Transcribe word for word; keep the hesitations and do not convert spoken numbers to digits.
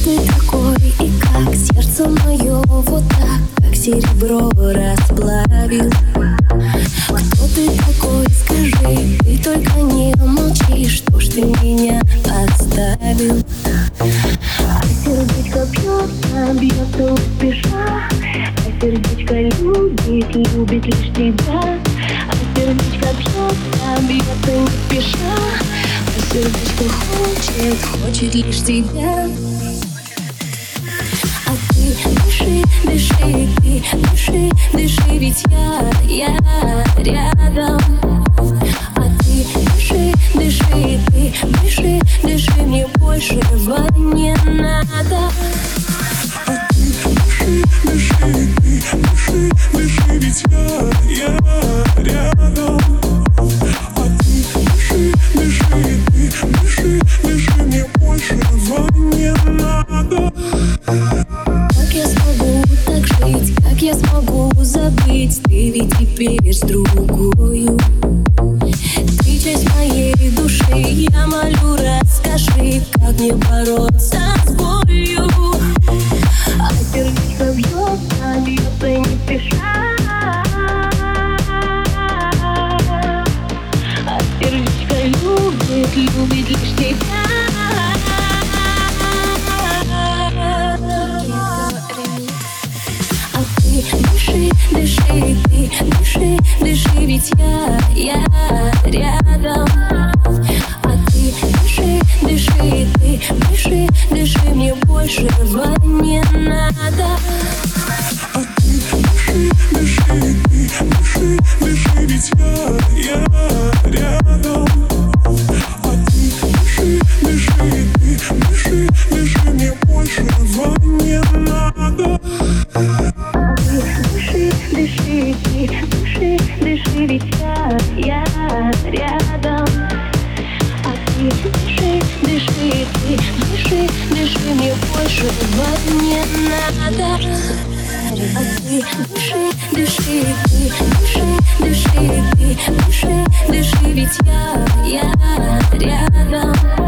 ты такой и как сердце мое вот так, как серебро расплавил? Кто ты такой, скажи, ты только не молчи, что ж ты меня оставил? А сердечко бьется, бьется не спеша, а сердечко любит, любит лишь тебя. А сердечко бьется, бьется не спеша, а сердечко хочет, хочет лишь тебя. А ты дыши, дыши, ты дыши, дыши, ведь я, я рядом. А ты дыши, дыши, ты дыши, дыши, мне большего не надо. А ты дыши, дыши, ты дыши, дыши, ведь я, я рядом. А ты дыши, дыши, ты дыши, дыши, мне большего не надо. Как я смогу так жить, как я смогу забыть? Ты ведь теперь с другою. Ты часть моей души, я молю, расскажи, как мне бороться с болью. А сердечко бьется, бьется не спеша, а сердечко любит, любит лишь тебя. А ты дыши, дыши, ты дыши, дыши, ведь я, я рядом. А ты дыши, дыши, ты дыши, дыши, мне большего не надо. А ты дыши, дыши, ты дыши, дыши, ведь я, я рядом. А ты дыши, дыши, ты дыши, дыши, мне большего не надо. Дыши, дыши, ты дыши, дыши, ведь я, я рядом. А ты дыши, дыши, ты дыши, дыши, мне большего не надо. А ты дыши, дыши, ты дыши, дыши, ты дыши, дыши, ведь я, я рядом.